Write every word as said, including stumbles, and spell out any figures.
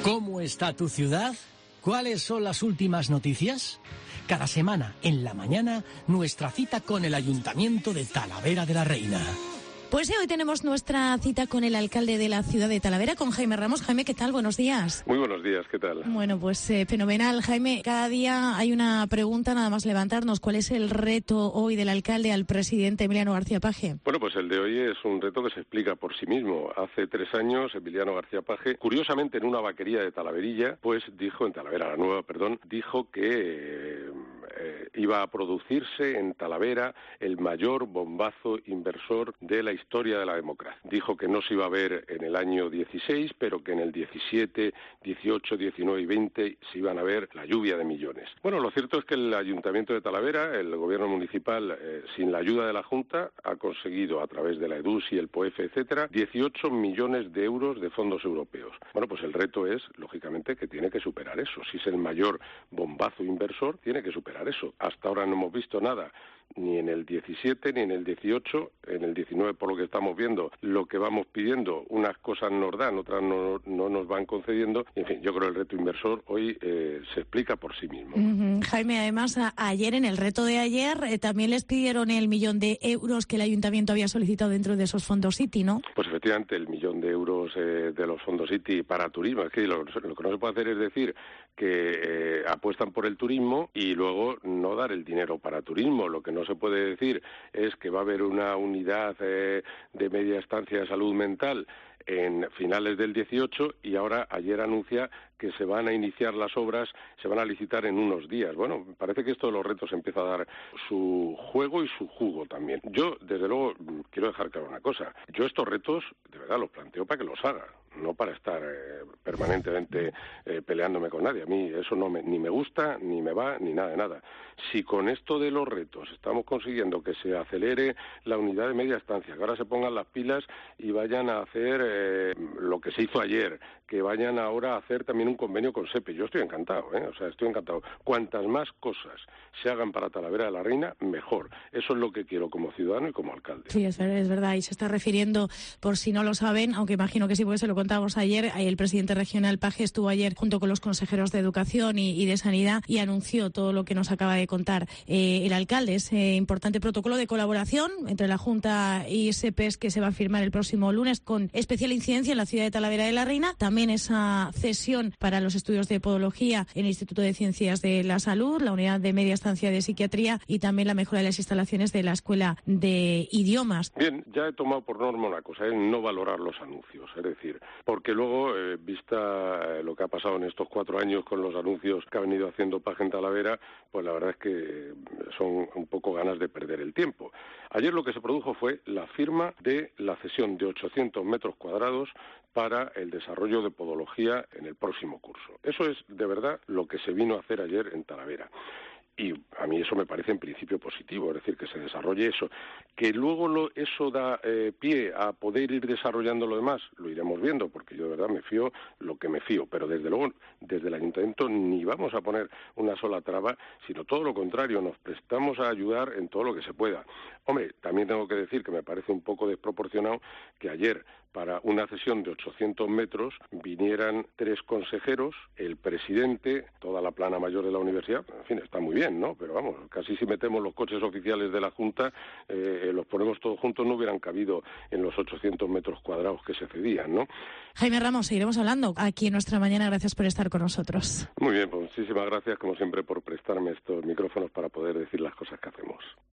¿Cómo está tu ciudad? ¿Cuáles son las últimas noticias? Cada semana, en la mañana, nuestra cita con el Ayuntamiento de Talavera de la Reina. Pues sí, hoy tenemos nuestra cita con el alcalde de la ciudad de Talavera, con Jaime Ramos. Jaime, ¿qué tal? Buenos días. Muy buenos días, ¿qué tal? Bueno, pues eh, fenomenal. Jaime, cada día hay una pregunta, nada más levantarnos. ¿Cuál es el reto hoy del alcalde al presidente Emiliano García Paje? Bueno, pues el de hoy es un reto que se explica por sí mismo. Hace tres años, Emiliano García Paje, curiosamente en una vaquería de Talaverilla, pues dijo, en Talavera la Nueva, perdón, dijo que eh, eh, iba a producirse en Talavera el mayor bombazo inversor de la historia de la democracia. Dijo que no se iba a ver en el año dieciséis, pero que en el diecisiete, dieciocho, diecinueve y veinte se iban a ver la lluvia de millones. Bueno, lo cierto es que el Ayuntamiento de Talavera, el gobierno municipal, eh, sin la ayuda de la Junta, ha conseguido a través de la EDUSI, el POEF, etcétera, dieciocho millones de euros de fondos europeos. Bueno, pues el reto es, lógicamente, que tiene que superar eso. Si es el mayor bombazo inversor, tiene que superar eso. Hasta ahora no hemos visto nada, ni en el diecisiete, ni en el dieciocho, en el diecinueve, por lo que estamos viendo, lo que vamos pidiendo, unas cosas nos dan, otras no, no nos van concediendo. En fin, yo creo que el reto inversor hoy eh, se explica por sí mismo. Uh-huh. Jaime, además, a, ayer, en el reto de ayer, eh, también les pidieron el millón de euros que el Ayuntamiento había solicitado dentro de esos fondos City, ¿no? Pues efectivamente, el millón de euros eh, de los fondos City para turismo. Es que lo, lo que no se puede hacer es decir que eh, apuestan por el turismo y luego no dar el dinero para turismo. Lo que no se puede decir es que va a haber una unidad eh, de media estancia de salud mental en finales del dieciocho y ahora ayer anuncia que se van a iniciar las obras, se van a licitar en unos días. Bueno, parece que esto de los retos empieza a dar su juego y su jugo también. Yo, desde luego, quiero dejar claro una cosa. Yo estos retos, de verdad, los planteo para que los haga, no para estar eh, permanentemente eh, peleándome con nadie. A mí eso no me, ni me gusta, ni me va, ni nada de nada. Si con esto de los retos estamos consiguiendo que se acelere la unidad de media estancia, que ahora se pongan las pilas y vayan a hacer eh, lo que se hizo ayer, que vayan ahora a hacer también un convenio con SEPE. Yo estoy encantado, ¿eh? O sea, estoy encantado. Cuantas más cosas se hagan para Talavera de la Reina, mejor. Eso es lo que quiero como ciudadano y como alcalde. Sí, es verdad, es verdad. Y se está refiriendo, por si no lo saben, aunque imagino que sí, porque se lo contábamos ayer, el presidente regional Paje estuvo ayer junto con los consejeros de Educación y, y de Sanidad y anunció todo lo que nos acaba de contar eh, el alcalde. Ese importante protocolo de colaboración entre la Junta y SEPE que se va a firmar el próximo lunes con especial incidencia en la ciudad de Talavera de la Reina. También esa cesión para los estudios de podología en el Instituto de Ciencias de la Salud, la unidad de media estancia de psiquiatría y también la mejora de las instalaciones de la Escuela de Idiomas. Bien, ya he tomado por norma una cosa, es no valorar los anuncios, es decir, porque luego, eh, vista lo que ha pasado en estos cuatro años con los anuncios que ha venido haciendo Paje en Talavera, pues la verdad es que son un poco ganas de perder el tiempo. Ayer lo que se produjo fue la firma de la cesión de ochocientos metros cuadrados para el desarrollo de podología en el próximo curso. Eso es, de verdad, lo que se vino a hacer ayer en Talavera. Y a mí eso me parece en principio positivo, es decir, que se desarrolle eso. Que luego lo, eso da eh, pie a poder ir desarrollando lo demás, lo iremos viendo, porque yo de verdad me fío lo que me fío. Pero desde luego, desde el Ayuntamiento ni vamos a poner una sola traba, sino todo lo contrario, nos prestamos a ayudar en todo lo que se pueda. Hombre, también tengo que decir que me parece un poco desproporcionado que ayer, para una cesión de ochocientos metros, vinieran tres consejeros, el presidente, toda la plana mayor de la universidad. En fin, está muy bien, ¿no? Pero vamos, casi si metemos los coches oficiales de la Junta, eh, los ponemos todos juntos, no hubieran cabido en los ochocientos metros cuadrados que se cedían, ¿no? Jaime Ramos, seguiremos hablando aquí en Nuestra Mañana. Gracias por estar con nosotros. Muy bien, pues muchísimas gracias, como siempre, por prestarme estos micrófonos para poder decir las cosas que hacemos.